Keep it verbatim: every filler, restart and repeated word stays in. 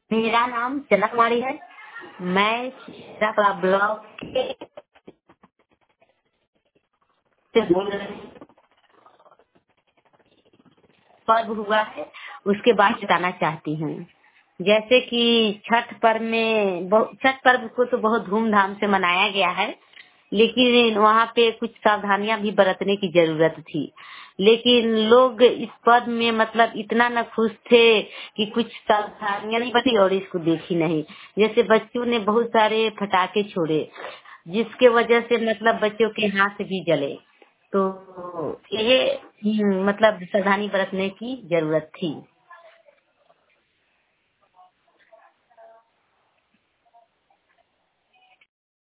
मेरा नाम चंदा कुमारी है। मैं चित्रा ब्लॉक के से बोल रही हूँ। पर्व हुआ है उसके बाद बताना चाहती हूँ। जैसे कि छठ पर्व में बहु- छठ पर्व को तो बहुत धूमधाम से मनाया गया है, लेकिन वहाँ पे कुछ सावधानियां भी बरतने की जरूरत थी। लेकिन लोग इस पर्व में मतलब इतना न खुश थे कि कुछ सावधानियां नहीं बरती और इसको देखी नहीं। जैसे बच्चों ने बहुत सारे पटाखे छोड़े, जिसके वजह से मतलब बच्चों के हाथ भी जले। तो ये हम्म, मतलब सावधानी बरतने की जरूरत थी।